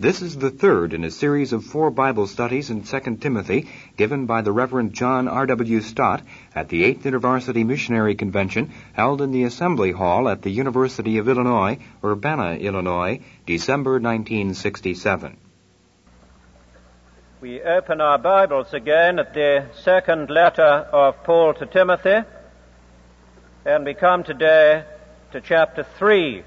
This is the third in a series of 4 Bible studies in 2 Timothy given by the Reverend John R.W. Stott at the 8th InterVarsity Missionary Convention held in the Assembly Hall at the University of Illinois, Urbana, Illinois, December 1967. We open our Bibles again at the second letter of Paul to Timothy, and we come today to chapter 3.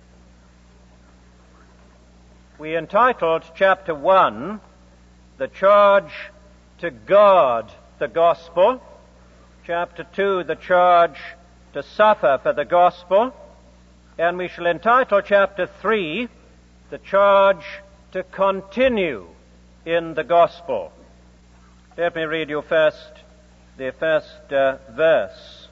We entitled chapter 1, The Charge to Guard the Gospel, chapter 2, The Charge to Suffer for the Gospel, and we shall entitle chapter 3, The Charge to Continue in the Gospel. Let me read you the first verse.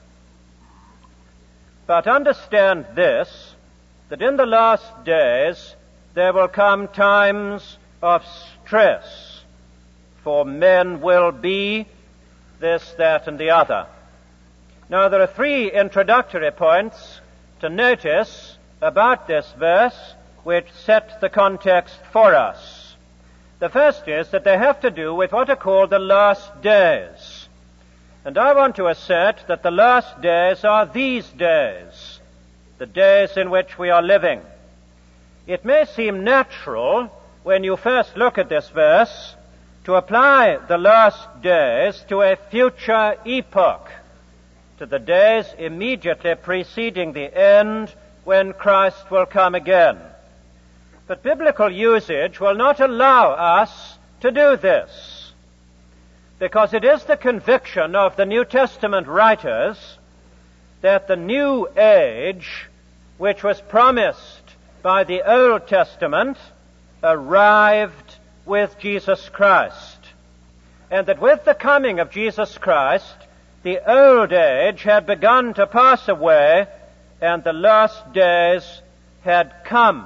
But understand this, that in the last days there will come times of stress, for men will be this, that, and the other. Now, there are 3 introductory points to notice about this verse which set the context for us. The first is that they have to do with what are called the last days. And I want to assert that the last days are these days, the days in which we are living. It may seem natural, when you first look at this verse, to apply the last days to a future epoch, to the days immediately preceding the end when Christ will come again. But biblical usage will not allow us to do this, because it is the conviction of the New Testament writers that the new age, which was promised by the Old Testament, arrived with Jesus Christ. And that with the coming of Jesus Christ, the old age had begun to pass away and the last days had come.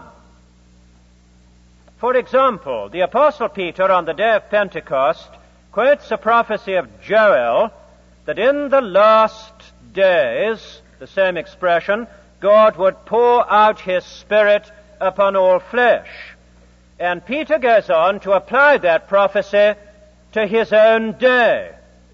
For example, the Apostle Peter on the day of Pentecost quotes a prophecy of Joel that in the last days, the same expression, God would pour out His Spirit upon all flesh. And Peter goes on to apply that prophecy to his own day.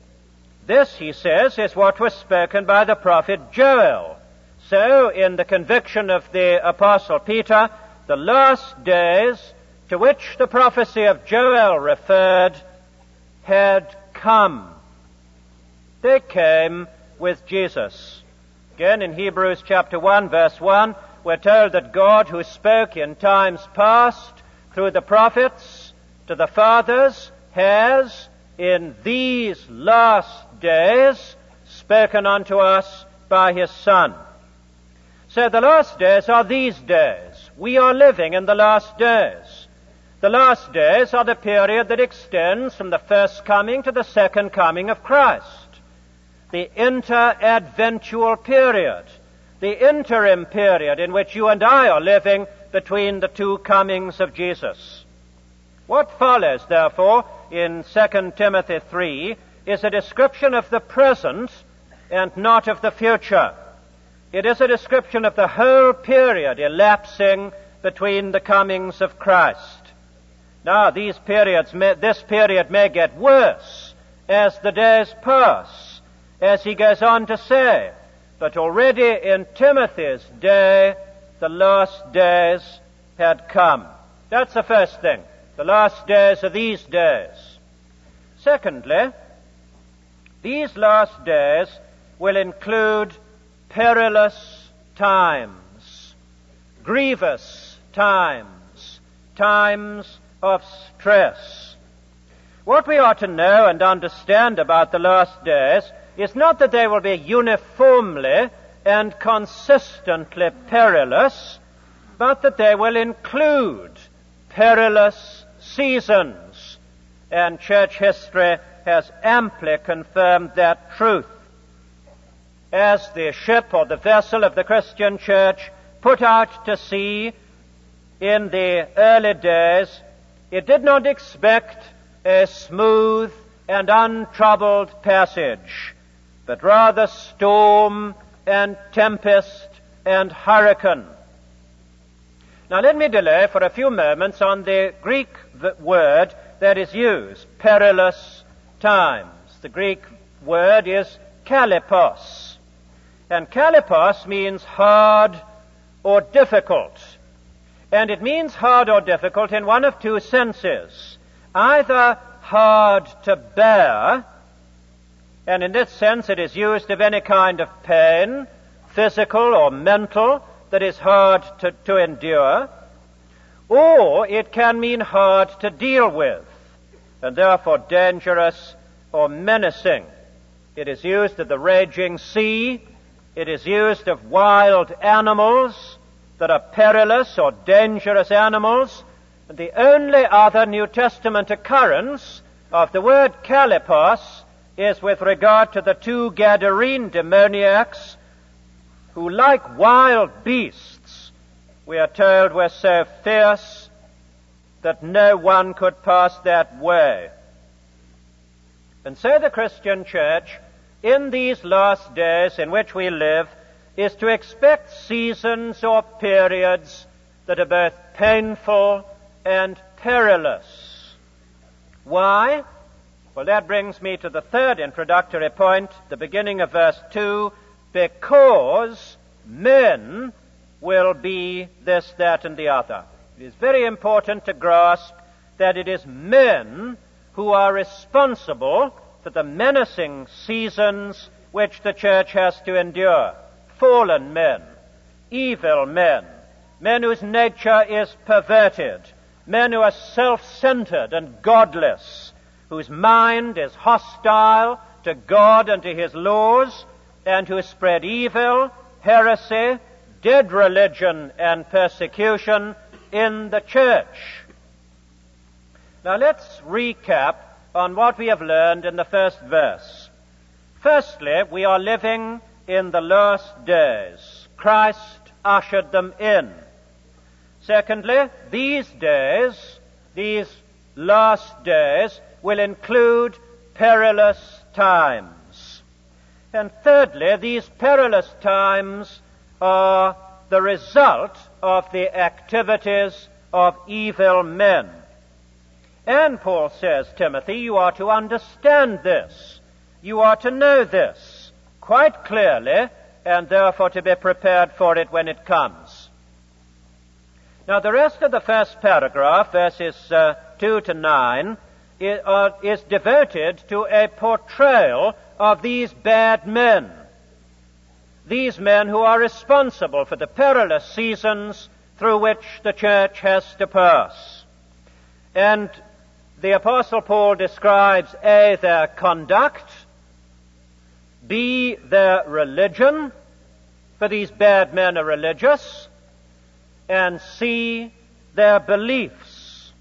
This, he says, is what was spoken by the prophet Joel. So, in the conviction of the Apostle Peter, the last days to which the prophecy of Joel referred had come. They came with Jesus. Again, in Hebrews chapter 1, verse 1, we're told that God, who spoke in times past through the prophets to the fathers, has in these last days spoken unto us by His Son. So the last days are these days. We are living in the last days. The last days are the period that extends from the first coming to the second coming of Christ. The inter-adventual period, the interim period in which you and I are living between the 2 comings of Jesus. What follows, therefore, in 2 Timothy 3 is a description of the present and not of the future. It is a description of the whole period elapsing between the comings of Christ. Now, this period may get worse as the days pass, as he goes on to say, but already in Timothy's day, the last days had come. That's the first thing. The last days are these days. Secondly, these last days will include perilous times, grievous times, times of stress. What we ought to know and understand about the last days is not that they will be uniformly and consistently perilous, but that they will include perilous seasons. And church history has amply confirmed that truth. As the ship or the vessel of the Christian church put out to sea in the early days, it did not expect a smooth and untroubled passage, but rather storm and tempest and hurricane. Now let me delay for a few moments on the Greek word that is used, perilous times. The Greek word is kalipos. And kalipos means hard or difficult. And it means hard or difficult in one of two senses. Either hard to bear, and in this sense it is used of any kind of pain, physical or mental, that is hard to endure, or it can mean hard to deal with, and therefore dangerous or menacing. It is used of the raging sea. It is used of wild animals that are perilous or dangerous animals. And the only other New Testament occurrence of the word kalipos is with regard to the two Gadarene demoniacs who, like wild beasts, we are told were so fierce that no one could pass that way. And so the Christian church, in these last days in which we live, is to expect seasons or periods that are both painful and perilous. Why? Well, that brings me to the third introductory point, the beginning of verse 2, because men will be this, that, and the other. It is very important to grasp that it is men who are responsible for the menacing seasons which the church has to endure. Fallen men, evil men, men whose nature is perverted, men who are self-centered and godless, whose mind is hostile to God and to His laws, and who spread evil, heresy, dead religion, and persecution in the church. Now let's recap on what we have learned in the first verse. Firstly, we are living in the last days. Christ ushered them in. Secondly, these days, these last days, will include perilous times. And thirdly, these perilous times are the result of the activities of evil men. And Paul says, Timothy, you are to understand this. You are to know this quite clearly, and therefore to be prepared for it when it comes. Now, the rest of the first paragraph, verses 2 to 9, is devoted to a portrayal of these bad men. These men who are responsible for the perilous seasons through which the church has to pass. And the Apostle Paul describes A, their conduct, B, their religion, for these bad men are religious, and C, their beliefs.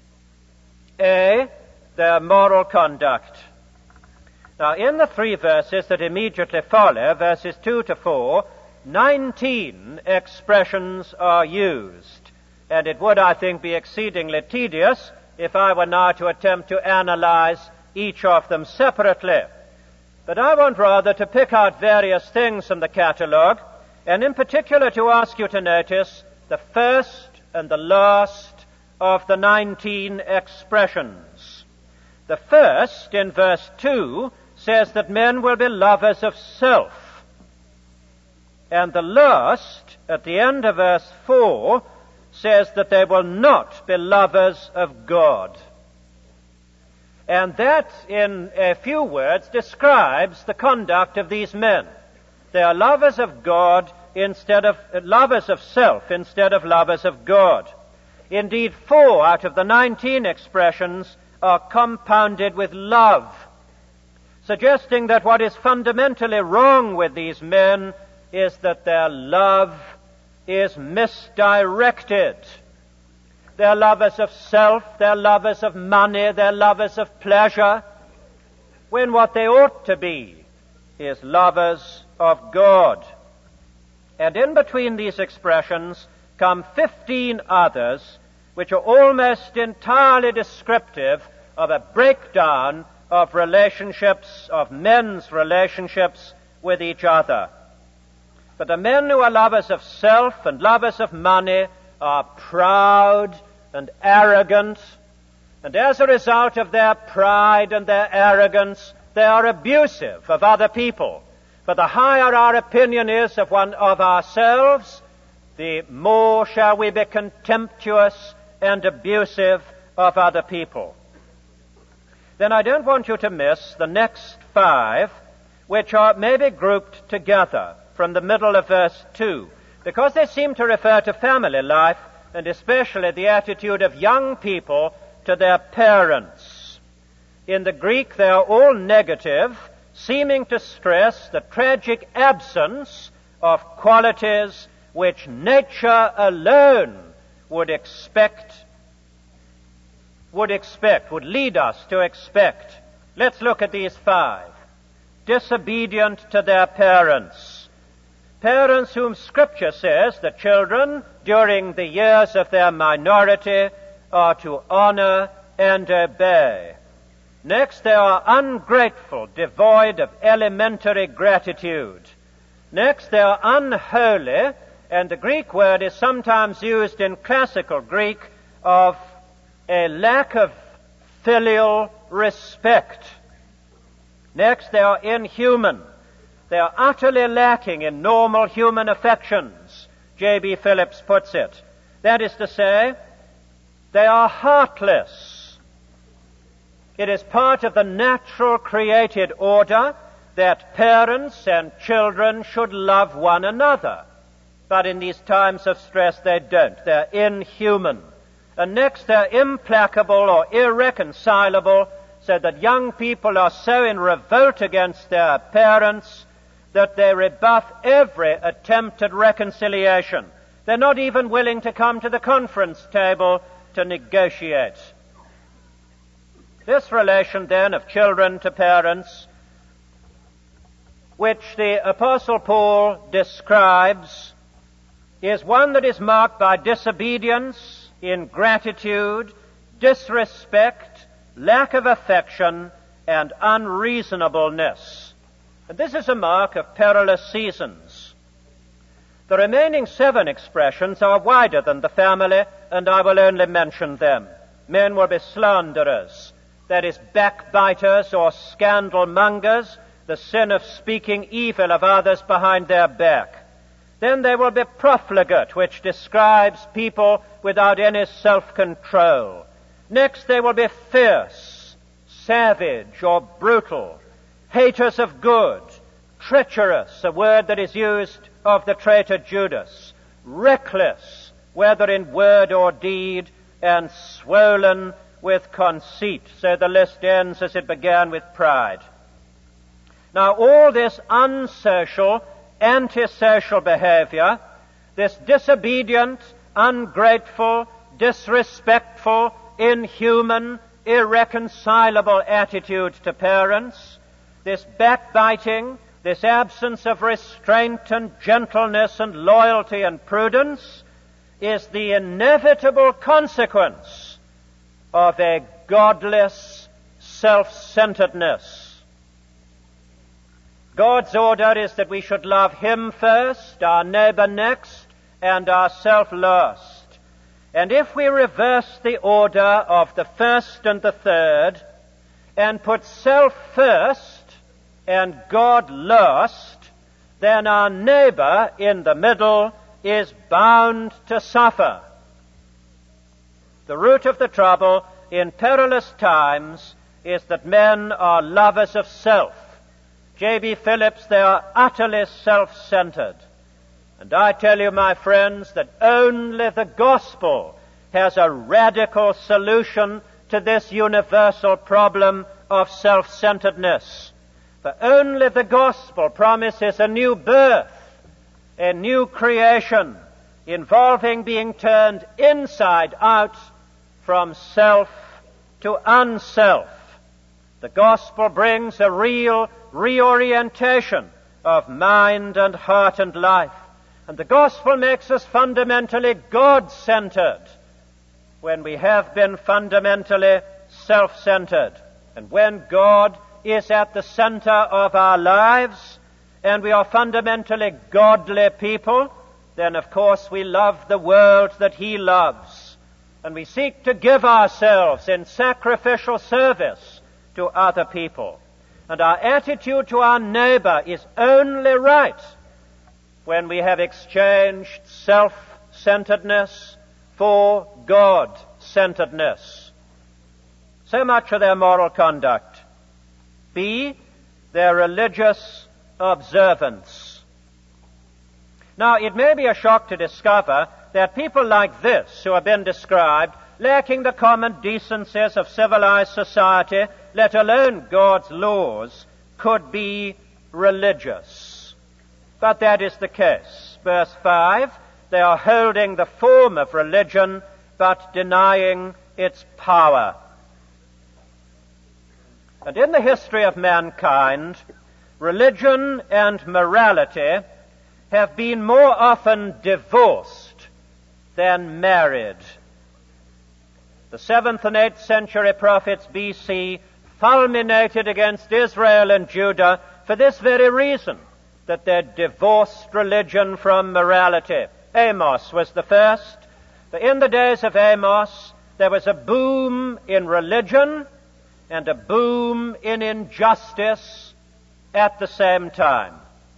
A, their moral conduct. Now, in the three verses that immediately follow, verses 2 to 4, 19 expressions are used. And it would, I think, be exceedingly tedious if I were now to attempt to analyze each of them separately. But I want rather to pick out various things from the catalogue, and in particular to ask you to notice the first and the last of the 19 expressions. The first, in verse 2, says that men will be lovers of self. And the last, at the end of verse 4, says that they will not be lovers of God. And that, in a few words, describes the conduct of these men. They are lovers of God instead of lovers of self instead of lovers of God. Indeed, 4 out of the 19 expressions are compounded with love, suggesting that what is fundamentally wrong with these men is that their love is misdirected. They're lovers of self, they're lovers of money, they're lovers of pleasure, when what they ought to be is lovers of God. And in between these expressions come 15 others, which are almost entirely descriptive of a breakdown of relationships, of men's relationships with each other. But the men who are lovers of self and lovers of money are proud and arrogant, and as a result of their pride and their arrogance, they are abusive of other people. But the higher our opinion is of ourselves, the more shall we be contemptuous and abusive of other people. Then I don't want you to miss the next 5, which are maybe grouped together from the middle of verse 2, because they seem to refer to family life, and especially the attitude of young people to their parents. In the Greek, they are all negative, seeming to stress the tragic absence of qualities which nature alone would lead us to expect. Let's look at these 5. Disobedient to their parents. Parents whom Scripture says the children, during the years of their minority, are to honor and obey. Next, they are ungrateful, devoid of elementary gratitude. Next, they are unholy, and the Greek word is sometimes used in classical Greek of a lack of filial respect. Next, they are inhuman. They are utterly lacking in normal human affections, J.B. Phillips puts it. That is to say, they are heartless. It is part of the natural created order that parents and children should love one another. But in these times of stress, they don't. They're inhuman. And next, they're implacable or irreconcilable, so that young people are so in revolt against their parents that they rebuff every attempt at reconciliation. They're not even willing to come to the conference table to negotiate. This relation, then, of children to parents, which the Apostle Paul describes, is one that is marked by disobedience, ingratitude, disrespect, lack of affection, and unreasonableness. And this is a mark of perilous seasons. The remaining 7 expressions are wider than the family, and I will only mention them. Men will be slanderers, that is, backbiters or scandal mongers, the sin of speaking evil of others behind their back. Then they will be profligate, which describes people without any self-control. Next, they will be fierce, savage, or brutal, haters of good, treacherous, a word that is used of the traitor Judas, reckless, whether in word or deed, and swollen with conceit. So the list ends as it began with pride. Now, all this unsocial, antisocial behavior, this disobedient, ungrateful, disrespectful, inhuman, irreconcilable attitude to parents, this backbiting, this absence of restraint and gentleness and loyalty and prudence, is the inevitable consequence of a godless self-centeredness. God's order is that we should love Him first, our neighbor next, and ourself last. And if we reverse the order of the first and the third, and put self first and God last, then our neighbor in the middle is bound to suffer. The root of the trouble in perilous times is that men are lovers of self. J.B. Phillips, they are utterly self-centered. And I tell you, my friends, that only the gospel has a radical solution to this universal problem of self-centeredness. For only the gospel promises a new birth, a new creation, involving being turned inside out from self to unself. The gospel brings a real reorientation of mind and heart and life. And the gospel makes us fundamentally God-centered when we have been fundamentally self-centered. And when God is at the center of our lives and we are fundamentally godly people, then of course we love the world that he loves, and we seek to give ourselves in sacrificial service to other people. And our attitude to our neighbor is only right when we have exchanged self-centeredness for God-centeredness. So much for their moral conduct. B, their religious observance. Now, it may be a shock to discover that people like this, who have been described, lacking the common decencies of civilized society, let alone God's laws, could be religious. But that is the case. Verse 5, they are holding the form of religion, but denying its power. And in the history of mankind, religion and morality have been more often divorced than married. The 7th and 8th century prophets B.C. fulminated against Israel and Judah for this very reason, that they divorced religion from morality. Amos was the first. For in the days of Amos, there was a boom in religion and a boom in injustice at the same time.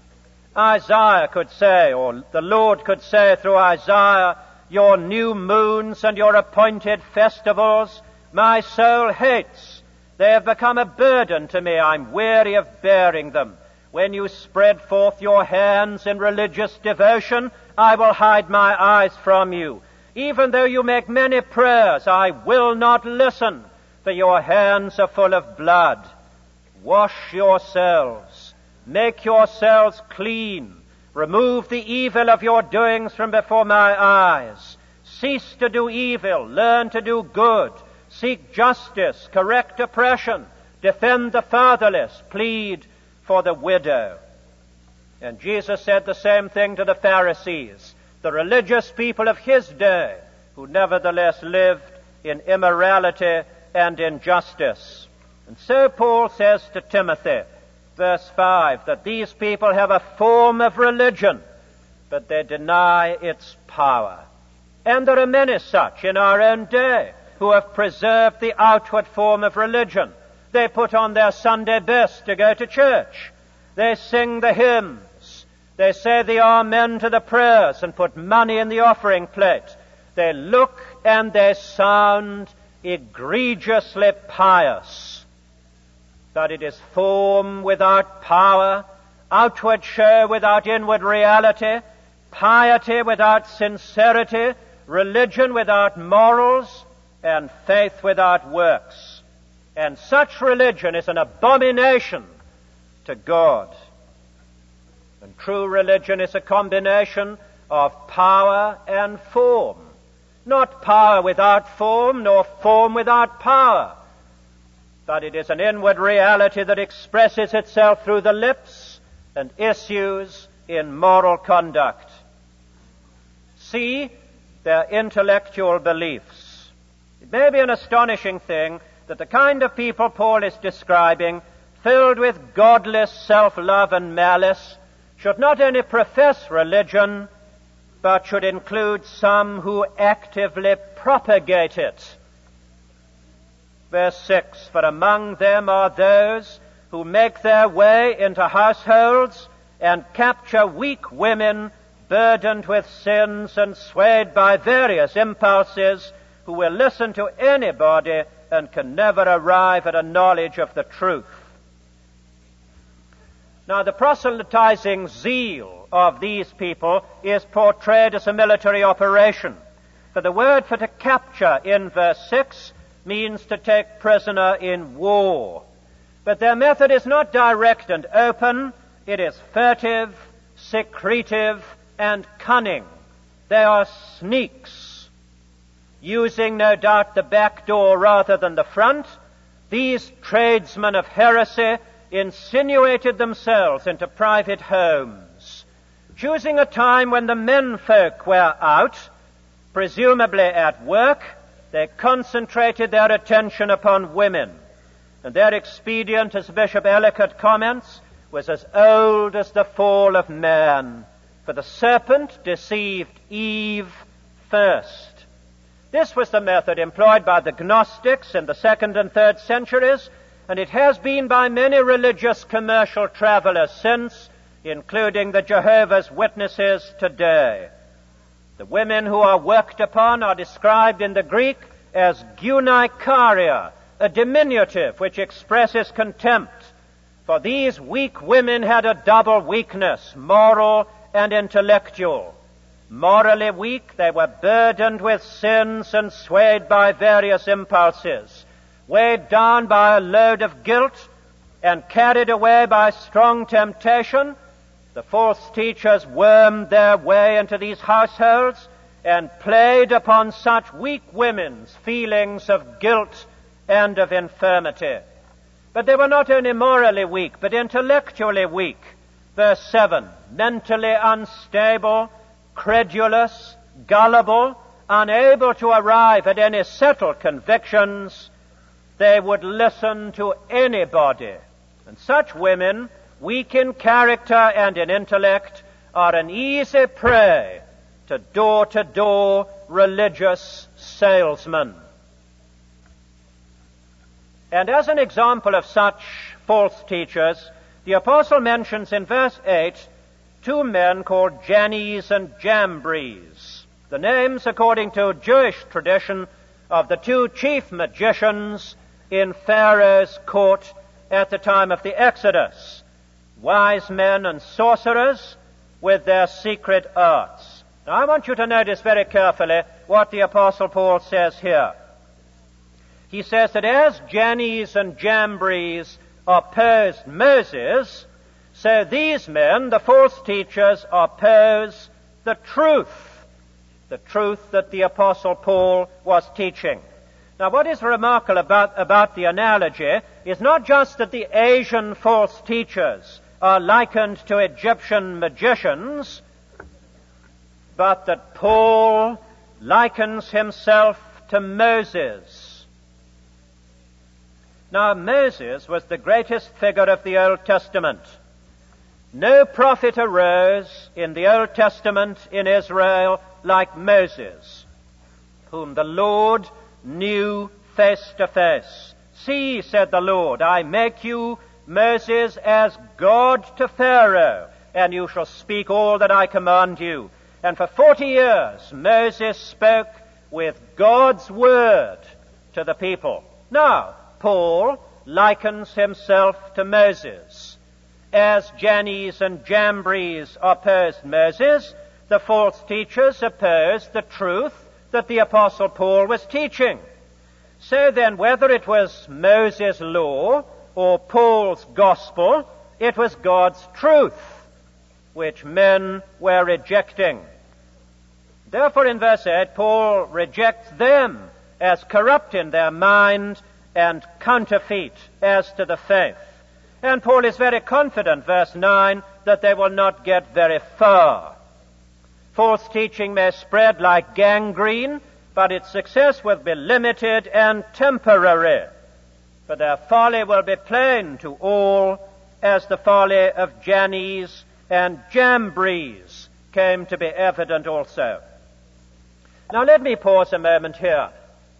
Isaiah could say, or the Lord could say through Isaiah, your new moons and your appointed festivals, my soul hates. They have become a burden to me. I'm weary of bearing them. When you spread forth your hands in religious devotion, I will hide my eyes from you. Even though you make many prayers, I will not listen, for your hands are full of blood. Wash yourselves. Make yourselves clean. Remove the evil of your doings from before my eyes. Cease to do evil. Learn to do good. Seek justice. Correct oppression. Defend the fatherless. Plead for the widow. And Jesus said the same thing to the Pharisees, the religious people of his day, who nevertheless lived in immorality and injustice. And so Paul says to Timothy, verse 5, that these people have a form of religion, but they deny its power. And there are many such in our own day who have preserved the outward form of religion. They put on their Sunday best to go to church. They sing the hymns. They say the amen to the prayers and put money in the offering plate. They look and they sound egregiously pious. But it is form without power, outward show without inward reality, piety without sincerity, religion without morals, and faith without works. And such religion is an abomination to God. And true religion is a combination of power and form. Not power without form, nor form without power. But it is an inward reality that expresses itself through the lips and issues in moral conduct. See their intellectual beliefs. It may be an astonishing thing that the kind of people Paul is describing, filled with godless self-love and malice, should not only profess religion, but should include some who actively propagate it. Verse 6, for among them are those who make their way into households and capture weak women burdened with sins and swayed by various impulses, who will listen to anybody and can never arrive at a knowledge of the truth. Now, the proselytizing zeal of these people is portrayed as a military operation. For the word for to capture in verse 6 means to take prisoner in war. But their method is not direct and open. It is furtive, secretive, and cunning. They are sneaks, using no doubt the back door rather than the front. These tradesmen of heresy insinuated themselves into private homes, choosing a time when the menfolk were out, presumably at work. They concentrated their attention upon women, and their expedient, as Bishop Ellicott comments, was as old as the fall of man. For the serpent deceived Eve first. This was the method employed by the Gnostics in the 2nd and 3rd centuries, and it has been by many religious commercial travelers since, including the Jehovah's Witnesses today. The women who are worked upon are described in the Greek as gynaikaria, a diminutive which expresses contempt. For these weak women had a double weakness, moral and intellectual. Morally weak, they were burdened with sins and swayed by various impulses, weighed down by a load of guilt and carried away by strong temptation. The false teachers wormed their way into these households and played upon such weak women's feelings of guilt and of infirmity. But they were not only morally weak, but intellectually weak. Verse 7, mentally unstable, credulous, gullible, unable to arrive at any settled convictions, they would listen to anybody. And such women, weak in character and in intellect, are an easy prey to door-to-door religious salesmen. And as an example of such false teachers, the apostle mentions in verse 8 two men called Jannes and Jambres, the names, according to Jewish tradition, of the two chief magicians in Pharaoh's court at the time of the Exodus, wise men and sorcerers with their secret arts. Now I want you to notice very carefully what the Apostle Paul says here. He says that as Jannes and Jambres opposed Moses, so these men, the false teachers, oppose the truth that the Apostle Paul was teaching. Now what is remarkable about the analogy is not just that the Asian false teachers are likened to Egyptian magicians, but that Paul likens himself to Moses. Now Moses was the greatest figure of the Old Testament. No prophet arose in the Old Testament in Israel like Moses, whom the Lord knew face to face. See, said the Lord, I make you, Moses, as God to Pharaoh, and you shall speak all that I command you. And for 40 years Moses spoke with God's word to the people. Now, Paul likens himself to Moses. As Jannes and Jambres opposed Moses, the false teachers opposed the truth that the Apostle Paul was teaching. So then, whether it was Moses' law or Paul's gospel, it was God's truth which men were rejecting. Therefore, in verse 8, Paul rejects them as corrupt in their mind and counterfeit as to the faith. And Paul is very confident, verse 9, that they will not get very far. False teaching may spread like gangrene, but its success will be limited and temporary. For their folly will be plain to all, as the folly of Jannes and Jambres came to be evident also. Now let me pause a moment here.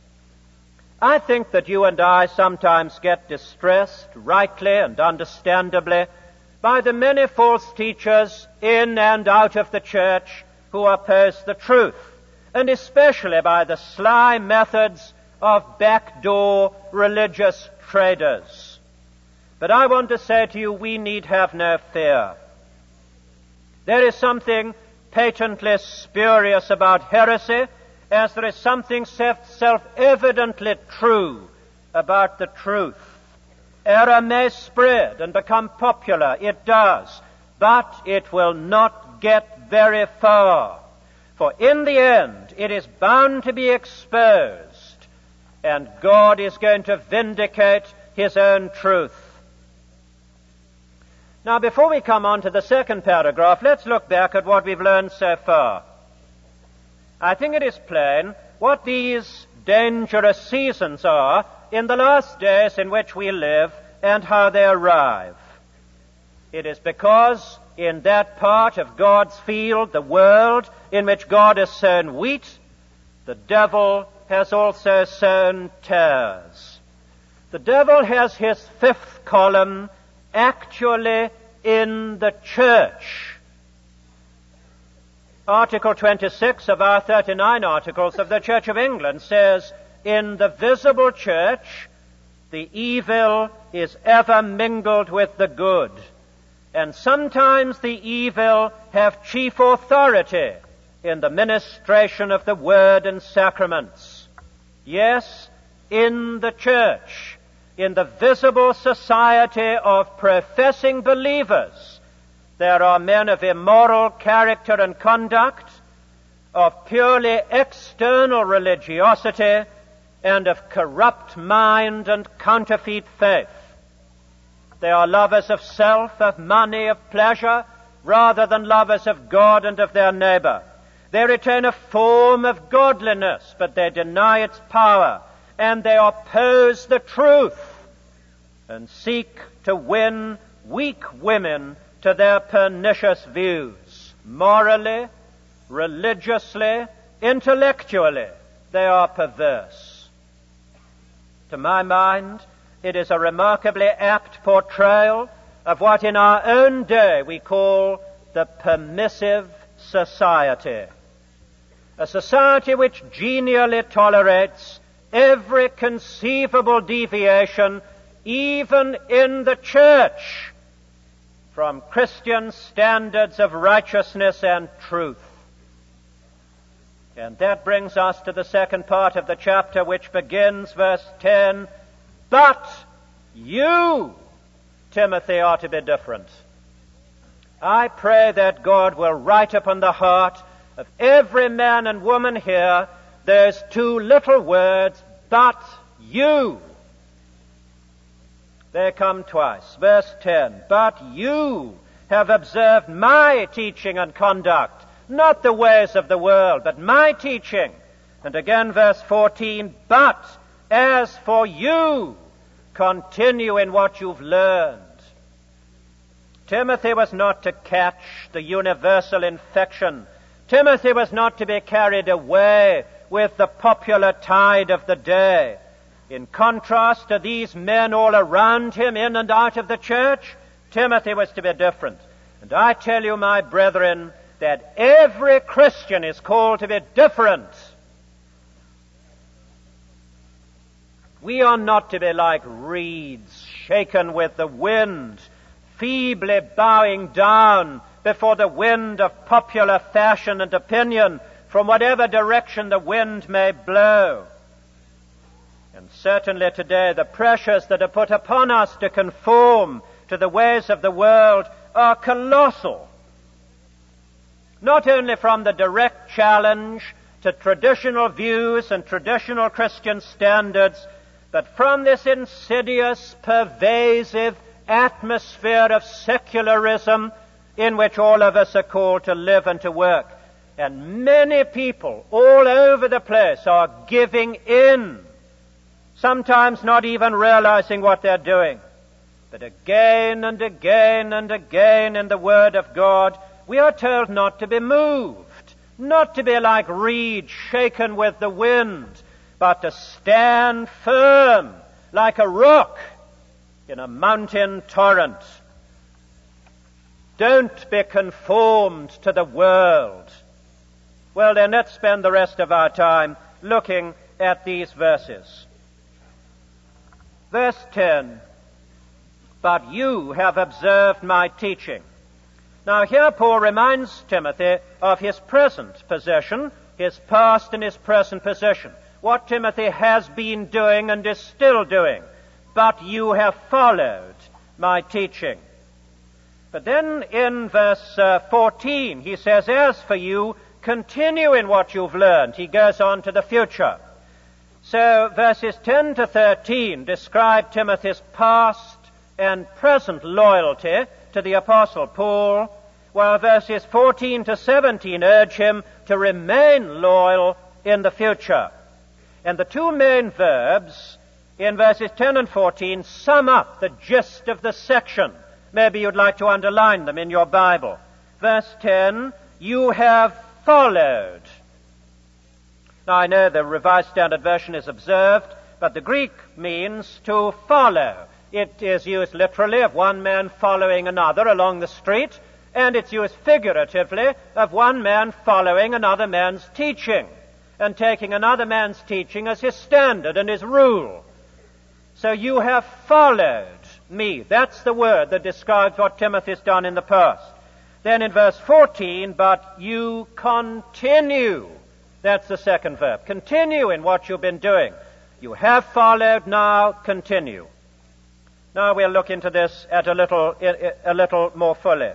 I think that you and I sometimes get distressed, rightly and understandably, by the many false teachers in and out of the church who oppose the truth, and especially by the sly methods of backdoor religious traders. But I want to say to you, we need have no fear. There is something patently spurious about heresy, as there is something self-evidently true about the truth. Error may spread and become popular, it does, but it will not get very far. For in the end, it is bound to be exposed, and God is going to vindicate His own truth. Now, before we come on to the second paragraph, let's look back at what we've learned so far. I think it is plain what these dangerous seasons are in the last days in which we live and how they arrive. It is because in that part of God's field, the world, in which God has sown wheat, the devil has also sown tares. The devil has his fifth column actually in the church. Article 26 of our 39 Articles of the Church of England says, in the visible church, the evil is ever mingled with the good, and sometimes the evil have chief authority in the ministration of the word and sacraments. Yes, in the church, in the visible society of professing believers, there are men of immoral character and conduct, of purely external religiosity, and of corrupt mind and counterfeit faith. They are lovers of self, of money, of pleasure, rather than lovers of God and of their neighbor. They retain a form of godliness, but they deny its power, and they oppose the truth and seek to win weak women to their pernicious views. Morally, religiously, intellectually, they are perverse. To my mind, it is a remarkably apt portrayal of what in our own day we call the permissive society. A society which genially tolerates every conceivable deviation, even in the church, from Christian standards of righteousness and truth. And that brings us to the second part of the chapter, which begins, verse 10, but you, Timothy, are to be different. I pray that God will write upon the heart of every man and woman here those two little words, but you. They come twice. Verse 10, but you have observed my teaching and conduct, not the ways of the world, but my teaching. And again, verse 14, but as for you, continue in what you've learned. Timothy was not to catch the universal infection. Timothy was not to be carried away with the popular tide of the day. In contrast to these men all around him, in and out of the church, Timothy was to be different. And I tell you, my brethren, that every Christian is called to be different. We are not to be like reeds shaken with the wind, feebly bowing down before the wind of popular fashion and opinion from whatever direction the wind may blow. And certainly today the pressures that are put upon us to conform to the ways of the world are colossal. Not only from the direct challenge to traditional views and traditional Christian standards, but from this insidious, pervasive atmosphere of secularism in which all of us are called to live and to work. And many people all over the place are giving in, sometimes not even realizing what they're doing. But again and again and again in the Word of God, we are told not to be moved, not to be like reeds shaken with the wind, but to stand firm like a rock in a mountain torrent. Don't be conformed to the world. Well then, let's spend the rest of our time looking at these verses. Verse 10, but you have observed my teaching. Now here Paul reminds Timothy of his present position, his past and his present position, what Timothy has been doing and is still doing. But you have followed my teaching. But then in verse 14 he says, as for you, continue in what you've learned. He goes on to the future. So verses 10 to 13 describe Timothy's past and present loyalty to the Apostle Paul, while verses 14 to 17 urge him to remain loyal in the future. And the two main verbs in verses 10 and 14 sum up the gist of the section Maybe you'd like to underline them in your Bible. Verse 10, you have followed. Now, I know the Revised Standard Version is observed, but the Greek means to follow. It is used literally of one man following another along the street, and it's used figuratively of one man following another man's teaching and taking another man's teaching as his standard and his rule. So you have followed me. That's the word that describes what Timothy's done in the past. Then in verse 14, but you continue. That's the second verb. Continue in what you've been doing. You have followed, now continue. Now we'll look into this at a little more fully.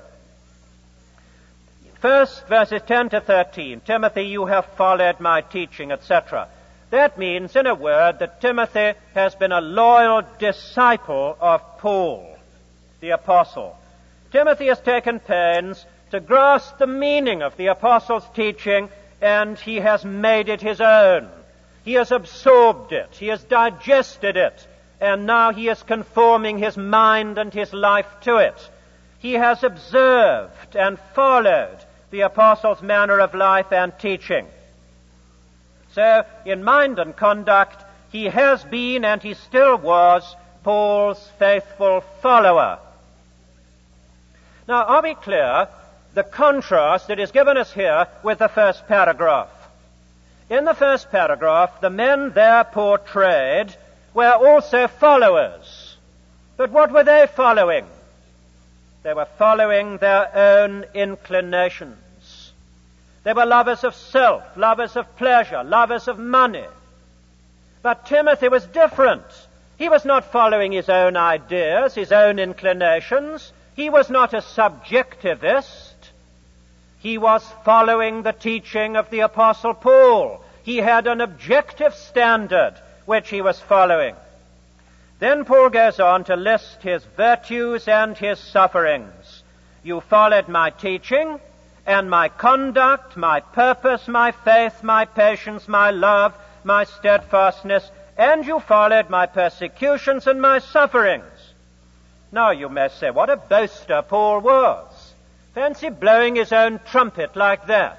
First, verses 10 to 13. Timothy, you have followed my teaching, etc. That means, in a word, that Timothy has been a loyal disciple of Paul, the apostle. Timothy has taken pains to grasp the meaning of the apostle's teaching, and he has made it his own. He has absorbed it. He has digested it. And now he is conforming his mind and his life to it. He has observed and followed the apostle's manner of life and teaching. So, in mind and conduct, he has been and he still was Paul's faithful follower. Now, are we clear the contrast that is given us here with the first paragraph? In the first paragraph, the men there portrayed were also followers. But what were they following? They were following their own inclinations. They were lovers of self, lovers of pleasure, lovers of money. But Timothy was different. He was not following his own ideas, his own inclinations. He was not a subjectivist. He was following the teaching of the Apostle Paul. He had an objective standard which he was following. Then Paul goes on to list his virtues and his sufferings. You followed my teaching and my conduct, my purpose, my faith, my patience, my love, my steadfastness, and you followed my persecutions and my sufferings. Now you may say, what a boaster Paul was. Fancy blowing his own trumpet like that.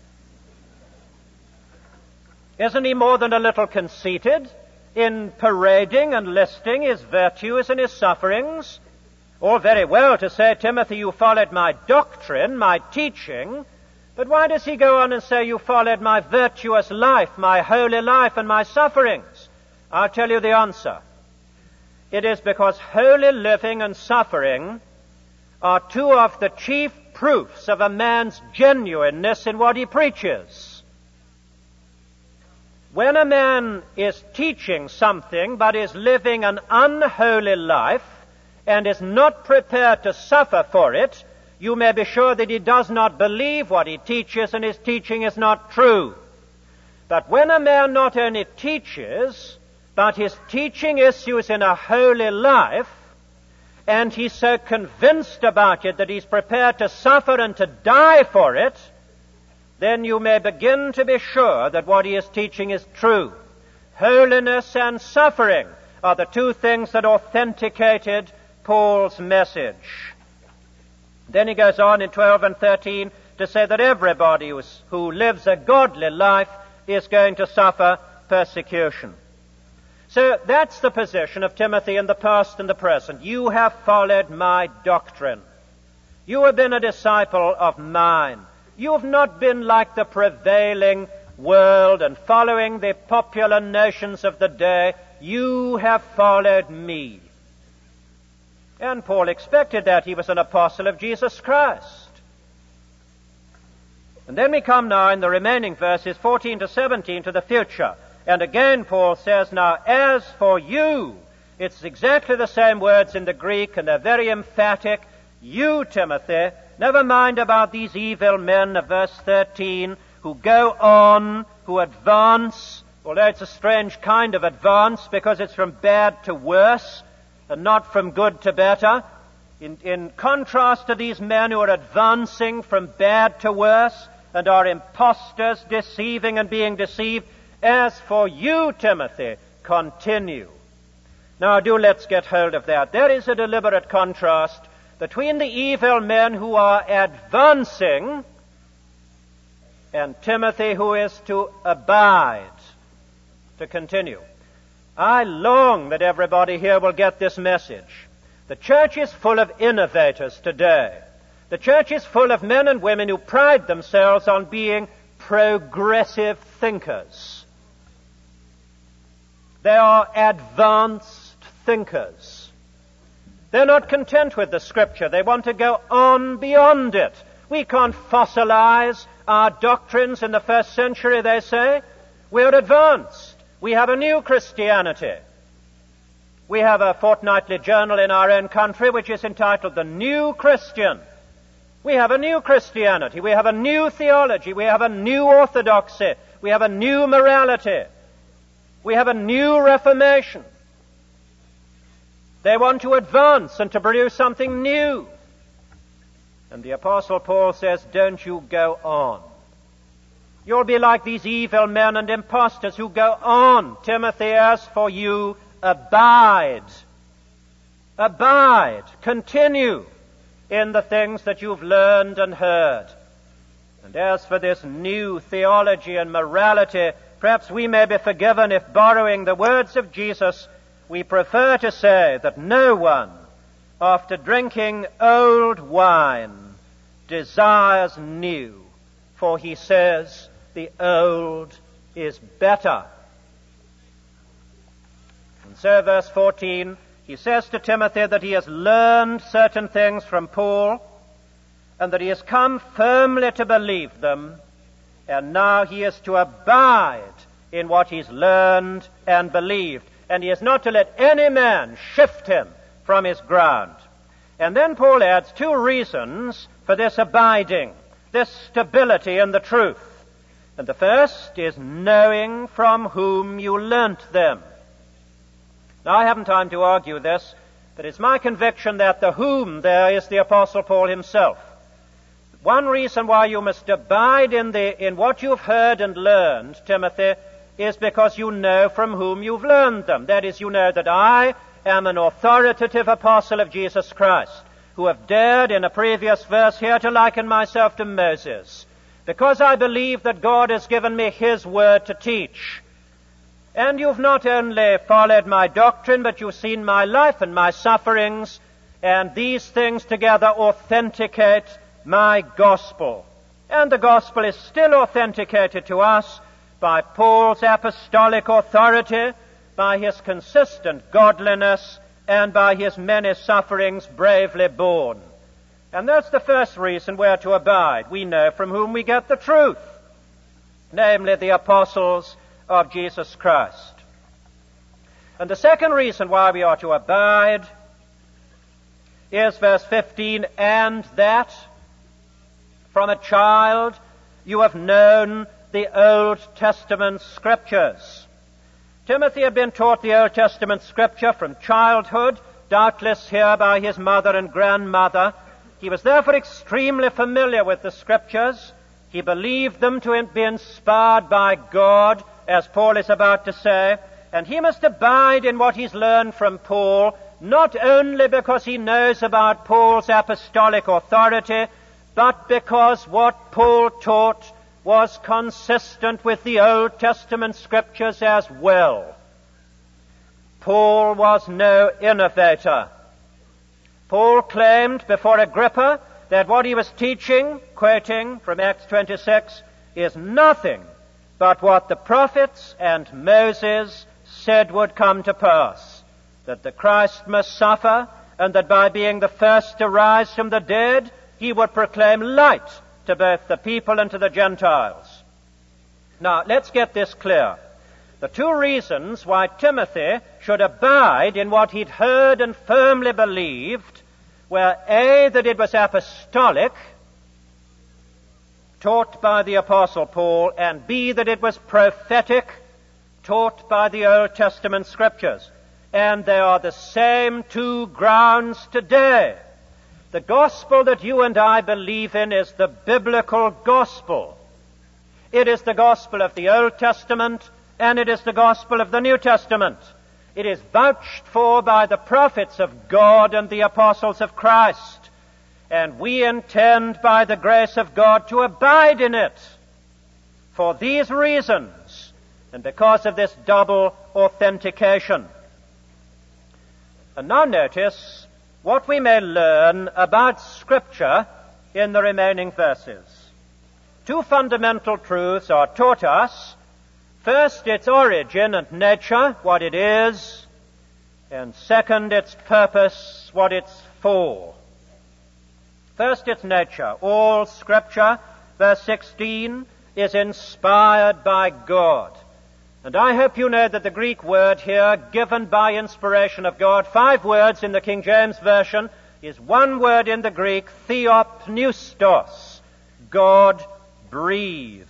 Isn't he more than a little conceited in parading and listing his virtues and his sufferings? All very well to say, Timothy, you followed my doctrine, my teaching, but why does he go on and say you followed my virtuous life, my holy life, and my sufferings? I'll tell you the answer. It is because holy living and suffering are two of the chief proofs of a man's genuineness in what he preaches. When a man is teaching something but is living an unholy life and is not prepared to suffer for it, you may be sure that he does not believe what he teaches and his teaching is not true. But when a man not only teaches, but his teaching issues in a holy life, and he's so convinced about it that he's prepared to suffer and to die for it, then you may begin to be sure that what he is teaching is true. Holiness and suffering are the two things that authenticated Paul's message. Then he goes on in 12 and 13 to say that everybody who lives a godly life is going to suffer persecution. So that's the position of Timothy in the past and the present. You have followed my doctrine. You have been a disciple of mine. You have not been like the prevailing world and following the popular notions of the day. You have followed me. And Paul expected that. He was an apostle of Jesus Christ. And then we come now in the remaining verses 14 to 17 to the future. And again Paul says, now as for you, it's exactly the same words in the Greek, and they're very emphatic. You, Timothy, never mind about these evil men of verse 13 who go on, who advance, although it's a strange kind of advance because it's from bad to worse and not from good to better. In contrast to these men who are advancing from bad to worse and are impostors, deceiving and being deceived, as for you, Timothy, continue. Now let's get hold of that. There is a deliberate contrast between the evil men who are advancing and Timothy who is to abide, to continue. I long that everybody here will get this message. The church is full of innovators today. The church is full of men and women who pride themselves on being progressive thinkers. They are advanced thinkers. They're not content with the Scripture. They want to go on beyond it. We can't fossilize our doctrines in the first century, they say. We're advanced. We have a new Christianity. We have a fortnightly journal in our own country which is entitled The New Christian. We have a new Christianity. We have a new theology. We have a new orthodoxy. We have a new morality. We have a new reformation. They want to advance and to produce something new. And the Apostle Paul says, don't you go on. You'll be like these evil men and impostors who go on. Timothy, as for you, abide. Abide. Continue in the things that you've learned and heard. And as for this new theology and morality, perhaps we may be forgiven if, borrowing the words of Jesus, we prefer to say that no one, after drinking old wine, desires new, for he says, the old is better. And so, verse 14, he says to Timothy that he has learned certain things from Paul, and that he has come firmly to believe them, and now he is to abide in what he's learned and believed, and he is not to let any man shift him from his ground. And then Paul adds two reasons for this abiding, this stability in the truth. And the first is knowing from whom you learnt them. Now, I haven't time to argue this, but it's my conviction that the whom there is the Apostle Paul himself. One reason why you must abide in what you've heard and learned, Timothy, is because you know from whom you've learned them. That is, you know that I am an authoritative apostle of Jesus Christ, who have dared in a previous verse here to liken myself to Moses, because I believe that God has given me His word to teach. And you've not only followed my doctrine, but you've seen my life and my sufferings, and these things together authenticate my gospel. And the gospel is still authenticated to us by Paul's apostolic authority, by his consistent godliness, and by his many sufferings bravely borne. And that's the first reason we're to abide. We know from whom we get the truth, namely the apostles of Jesus Christ. And the second reason why we are to abide is verse 15, and that from a child you have known the Old Testament Scriptures. Timothy had been taught the Old Testament Scripture from childhood, doubtless here by his mother and grandmother. He was therefore extremely familiar with the Scriptures. He believed them to be inspired by God, as Paul is about to say, and he must abide in what he's learned from Paul, not only because he knows about Paul's apostolic authority, but because what Paul taught was consistent with the Old Testament Scriptures as well. Paul was no innovator. Paul claimed before Agrippa that what he was teaching, quoting from Acts 26, is nothing but what the prophets and Moses said would come to pass, that the Christ must suffer, and that by being the first to rise from the dead, he would proclaim light to both the people and to the Gentiles. Now, let's get this clear. The two reasons why Timothy should abide in what he'd heard and firmly believed were A, that it was apostolic, taught by the Apostle Paul, and B, that it was prophetic, taught by the Old Testament Scriptures. And they are the same two grounds today. The gospel that you and I believe in is the biblical gospel. It is the gospel of the Old Testament, and it is the gospel of the New Testament. It is vouched for by the prophets of God and the apostles of Christ. and we intend by the grace of God to abide in it. For these reasons, and because of this double authentication. And now notice what we may learn about Scripture in the remaining verses. Two fundamental truths are taught us. First, its origin and nature, what it is, and second, its purpose, what it's for. First, its nature. All Scripture, verse 16, is inspired by God. And I hope you know that the Greek word here, given by inspiration of God, 5 words in the King James Version, is one word in the Greek, theopneustos, God breathed.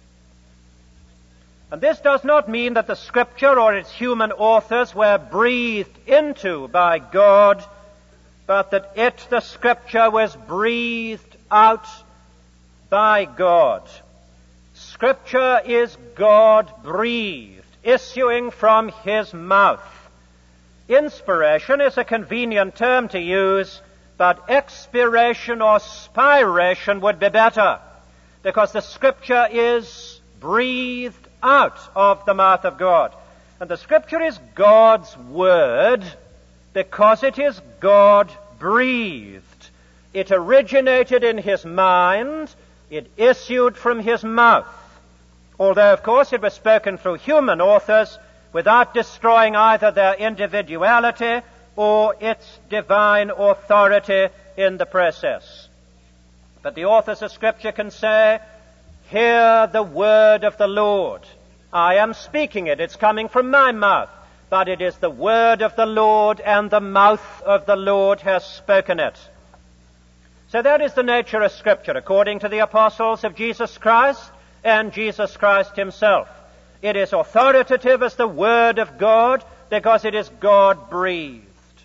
And this does not mean that the Scripture or its human authors were breathed into by God, but that the Scripture, was breathed out by God. Scripture is God-breathed, issuing from His mouth. Inspiration is a convenient term to use, but expiration or spiration would be better, because the Scripture is breathed out of the mouth of God. And the Scripture is God's Word because it is God-breathed. It originated in His mind. It issued from His mouth. Although, of course, it was spoken through human authors without destroying either their individuality or its divine authority in the process. But the authors of Scripture can say, "Hear the word of the Lord. I am speaking it. It's coming from my mouth. But it is the word of the Lord, and the mouth of the Lord has spoken it." So that is the nature of Scripture, according to the apostles of Jesus Christ and Jesus Christ Himself. It is authoritative as the Word of God because it is God-breathed.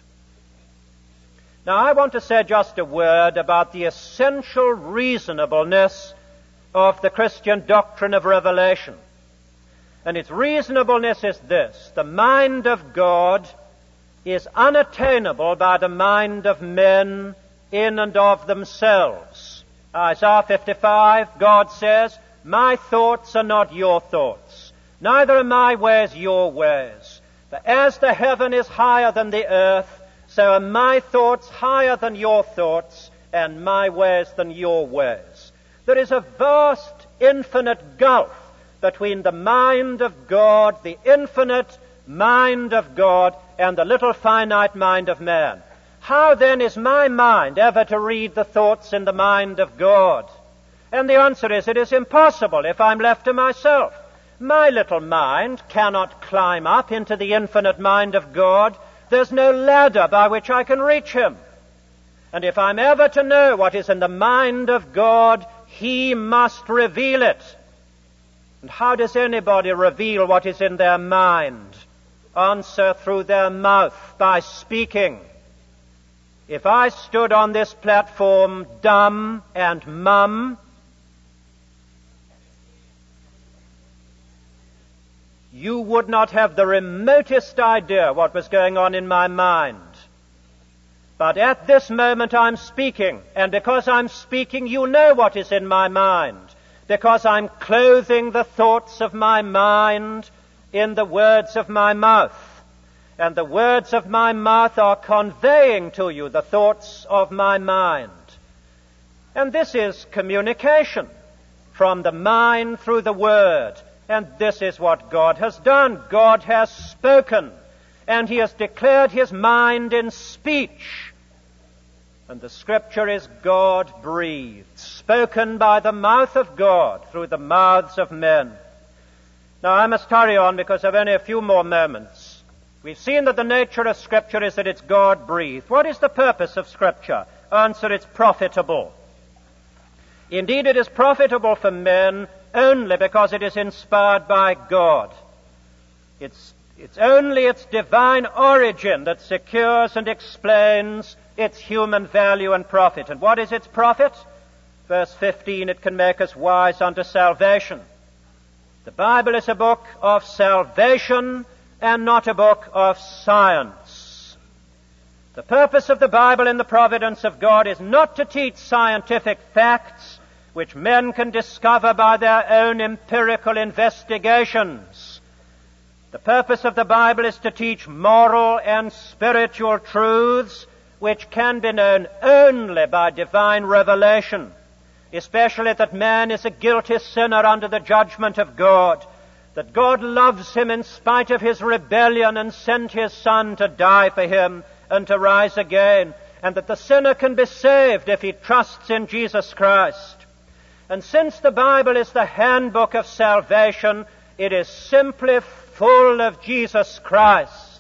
Now, I want to say just a word about the essential reasonableness of the Christian doctrine of revelation. And its reasonableness is this: the mind of God is unattainable by the mind of men in and of themselves. Isaiah 55, God says, "My thoughts are not your thoughts, neither are my ways your ways. For as the heaven is higher than the earth, so are my thoughts higher than your thoughts, and my ways than your ways." There is a vast, infinite gulf between the mind of God, the infinite mind of God, and the little finite mind of man. How then is my mind ever to read the thoughts in the mind of God? And the answer is, it is impossible if I'm left to myself. My little mind cannot climb up into the infinite mind of God. There's no ladder by which I can reach Him. And if I'm ever to know what is in the mind of God, He must reveal it. And how does anybody reveal what is in their mind? Answer: through their mouth, by speaking. If I stood on this platform dumb and mum, you would not have the remotest idea what was going on in my mind. But at this moment I'm speaking, and because I'm speaking, you know what is in my mind, because I'm clothing the thoughts of my mind in the words of my mouth. And the words of my mouth are conveying to you the thoughts of my mind. And this is communication from the mind through the Word. And this is what God has done. God has spoken, and He has declared His mind in speech. And the Scripture is God-breathed, spoken by the mouth of God through the mouths of men. Now, I must hurry on because I've only a few more moments. We've seen that the nature of Scripture is that it's God-breathed. What is the purpose of Scripture? Answer: it's profitable. Indeed, it is profitable for men only because it is inspired by God. It's only its divine origin that secures and explains its human value and profit. And what is its profit? Verse 15, it can make us wise unto salvation. The Bible is a book of salvation and not a book of science. The purpose of the Bible in the providence of God is not to teach scientific facts which men can discover by their own empirical investigations. The purpose of the Bible is to teach moral and spiritual truths which can be known only by divine revelation, especially that man is a guilty sinner under the judgment of God, that God loves him in spite of his rebellion and sent his Son to die for him and to rise again, and that the sinner can be saved if he trusts in Jesus Christ. And since the Bible is the handbook of salvation, it is simply full of Jesus Christ.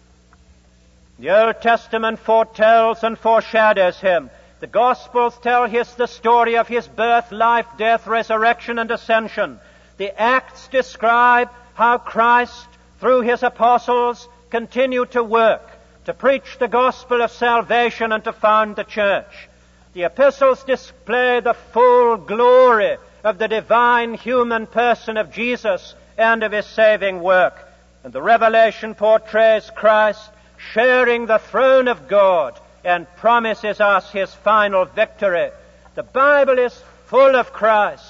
The Old Testament foretells and foreshadows him. The Gospels tell us the story of his birth, life, death, resurrection, and ascension. The Acts describe how Christ, through his apostles, continued to work, to preach the gospel of salvation and to found the church. The epistles display the full glory of the divine human person of Jesus and of his saving work. And the Revelation portrays Christ sharing the throne of God and promises us his final victory. The Bible is full of Christ.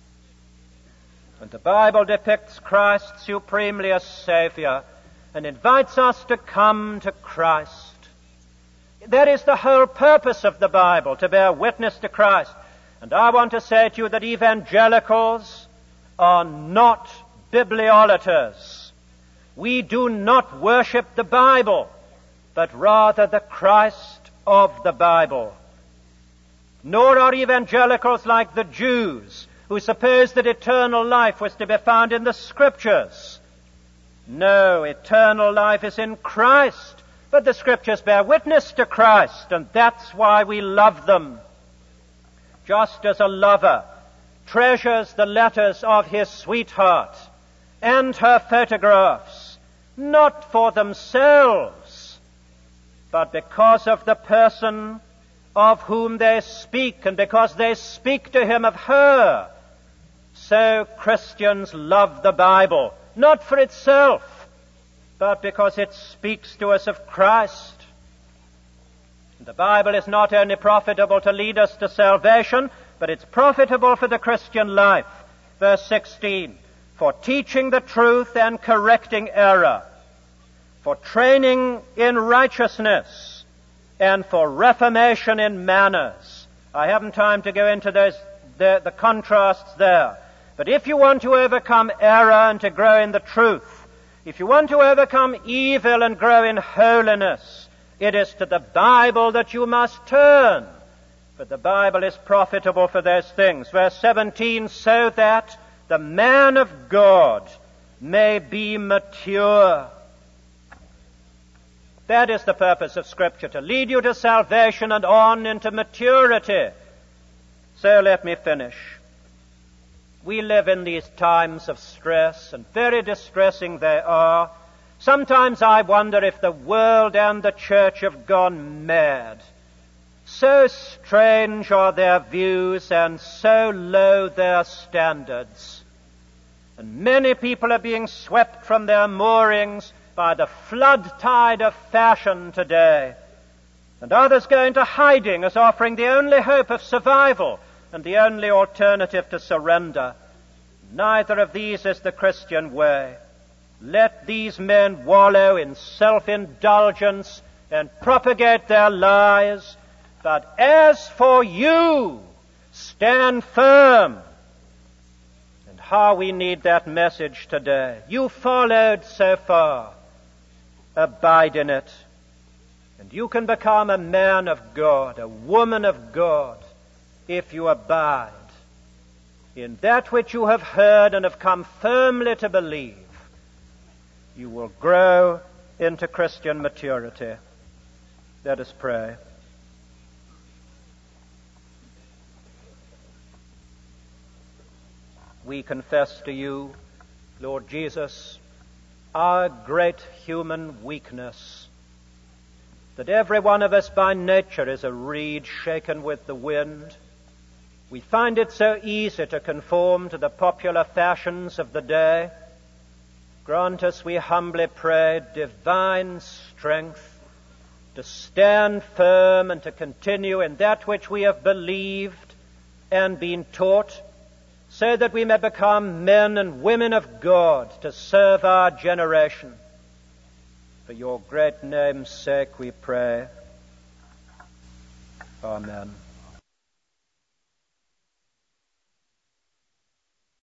And the Bible depicts Christ supremely as Savior and invites us to come to Christ. That is the whole purpose of the Bible, to bear witness to Christ. And I want to say to you that evangelicals are not bibliolaters. We do not worship the Bible, but rather the Christ of the Bible. Nor are evangelicals like the Jews, who supposed that eternal life was to be found in the Scriptures. No, eternal life is in Christ, but the Scriptures bear witness to Christ, and that's why we love them. Just as a lover treasures the letters of his sweetheart and her photographs, not for themselves, but because of the person of whom they speak, and because they speak to him of her. So Christians love the Bible, not for itself, but because it speaks to us of Christ. The Bible is not only profitable to lead us to salvation, but it's profitable for the Christian life. Verse 16, for teaching the truth and correcting error, for training in righteousness, and for reformation in manners. I haven't time to go into the contrasts there. But if you want to overcome error and to grow in the truth, if you want to overcome evil and grow in holiness, it is to the Bible that you must turn. For the Bible is profitable for those things. Verse 17, so that the man of God may be mature. That is the purpose of Scripture, to lead you to salvation and on into maturity. So let me finish. We live in these times of stress, and very distressing they are. Sometimes I wonder if the world and the church have gone mad. So strange are their views and so low their standards. And many people are being swept from their moorings by the flood tide of fashion today. And others go into hiding as offering the only hope of survival and the only alternative to surrender. Neither of these is the Christian way. Let these men wallow in self-indulgence and propagate their lies. But as for you, stand firm. And how we need that message today. You followed so far. Abide in it. And you can become a man of God, a woman of God, if you abide in that which you have heard and have come firmly to believe. You will grow into Christian maturity. Let us pray. We confess to you, Lord Jesus, our great human weakness, that every one of us by nature is a reed shaken with the wind. We find it so easy to conform to the popular fashions of the day. Grant us, we humbly pray, divine strength to stand firm and to continue in that which we have believed and been taught, so that we may become men and women of God to serve our generation. For your great name's sake we pray. Amen.